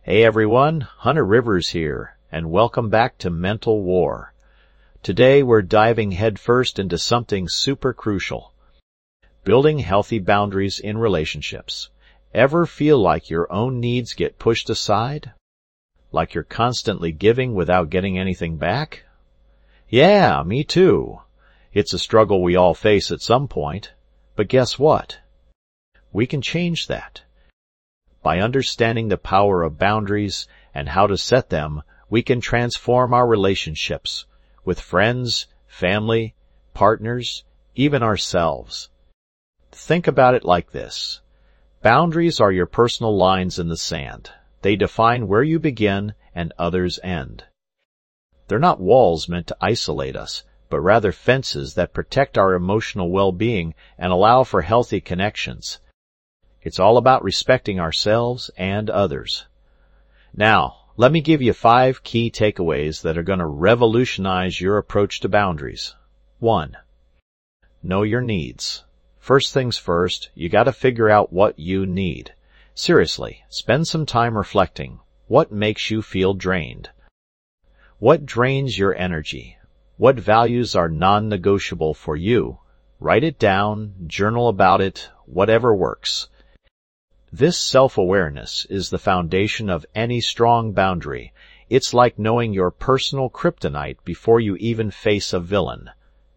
Hey everyone, Hunter Rivers here, and welcome back to Mental War. Today we're diving headfirst into something super crucial. Building healthy boundaries in relationships. Ever feel like your own needs get pushed aside? Like you're constantly giving without getting anything back? Yeah, me too. It's a struggle we all face at some point. But guess what? We can change that. By understanding the power of boundaries and how to set them, we can transform our relationships with friends, family, partners, even ourselves. Think about it like this. Boundaries are your personal lines in the sand. They define where you begin and others end. They're not walls meant to isolate us, but rather fences that protect our emotional well-being and allow for healthy connections. It's all about respecting ourselves and others. Now, let me give you 5 key takeaways that are going to revolutionize your approach to boundaries. 1. Know your needs. First things first, you got to figure out what you need. Seriously, spend some time reflecting. What makes you feel drained? What drains your energy? What values are non-negotiable for you? Write it down, journal about it, whatever works. This self-awareness is the foundation of any strong boundary. It's like knowing your personal kryptonite before you even face a villain.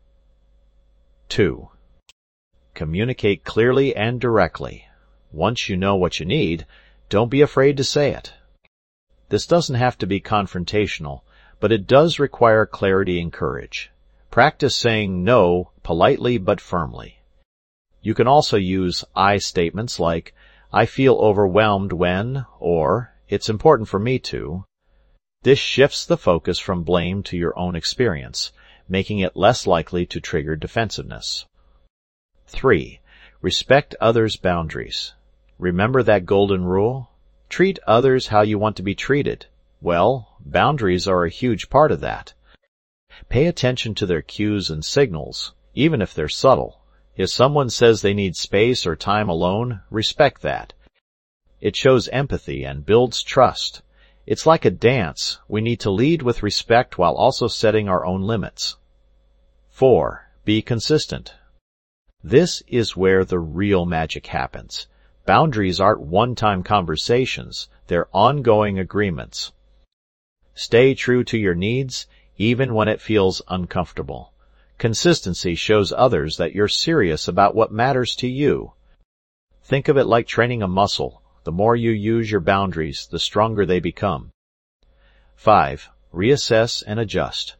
2. Communicate clearly and directly. Once you know what you need, don't be afraid to say it. This doesn't have to be confrontational, but it does require clarity and courage. Practice saying no politely but firmly. You can also use I statements like, I feel overwhelmed when, or, it's important for me to. This shifts the focus from blame to your own experience, making it less likely to trigger defensiveness. 3. Respect others' boundaries. Remember that golden rule? Treat others how you want to be treated. Well, boundaries are a huge part of that. Pay attention to their cues and signals, even if they're subtle. If someone says they need space or time alone, respect that. It shows empathy and builds trust. It's like a dance. We need to lead with respect while also setting our own limits. 4. Be consistent. This is where the real magic happens. Boundaries aren't one-time conversations. They're ongoing agreements. Stay true to your needs, even when it feels uncomfortable. Consistency shows others that you're serious about what matters to you. Think of it like training a muscle. The more you use your boundaries, the stronger they become. 5. Reassess and adjust.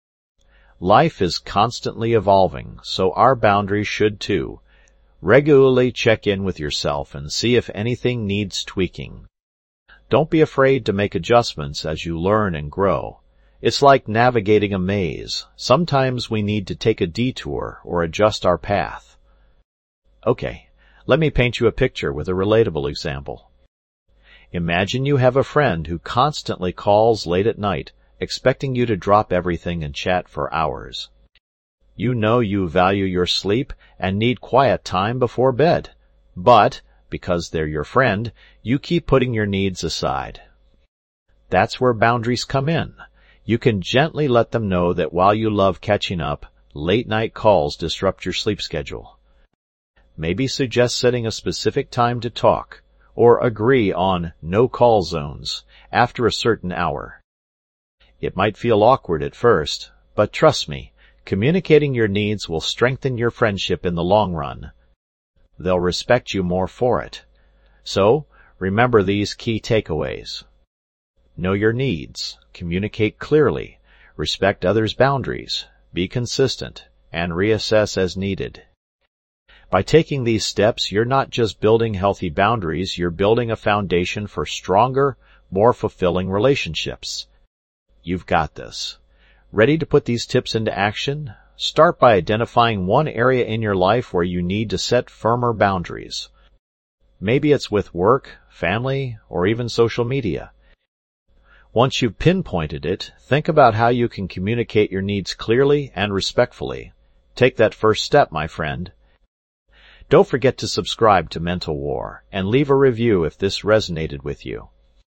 Life is constantly evolving, so our boundaries should too. Regularly check in with yourself and see if anything needs tweaking. Don't be afraid to make adjustments as you learn and grow. It's like navigating a maze. Sometimes we need to take a detour or adjust our path. Okay, let me paint you a picture with a relatable example. Imagine you have a friend who constantly calls late at night, expecting you to drop everything and chat for hours. You know you value your sleep and need quiet time before bed. But, because they're your friend, you keep putting your needs aside. That's where boundaries come in. You can gently let them know that while you love catching up, late-night calls disrupt your sleep schedule. Maybe suggest setting a specific time to talk, or agree on no-call zones after a certain hour. It might feel awkward at first, but trust me, communicating your needs will strengthen your friendship in the long run. They'll respect you more for it. So, remember these key takeaways. Know your needs, communicate clearly, respect others' boundaries, be consistent, and reassess as needed. By taking these steps, you're not just building healthy boundaries, you're building a foundation for stronger, more fulfilling relationships. You've got this. Ready to put these tips into action? Start by identifying one area in your life where you need to set firmer boundaries. Maybe it's with work, family, or even social media. Once you've pinpointed it, think about how you can communicate your needs clearly and respectfully. Take that first step, my friend. Don't forget to subscribe to Mental War and leave a review if this resonated with you.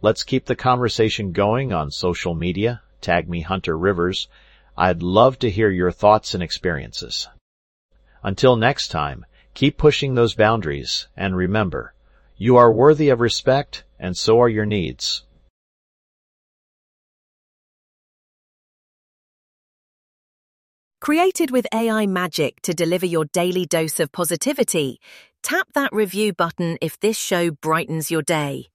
Let's keep the conversation going on social media. Tag me Hunter Rivers. I'd love to hear your thoughts and experiences. Until next time, keep pushing those boundaries, and remember, you are worthy of respect, and so are your needs. Created with AI magic to deliver your daily dose of positivity, tap that review button if this show brightens your day.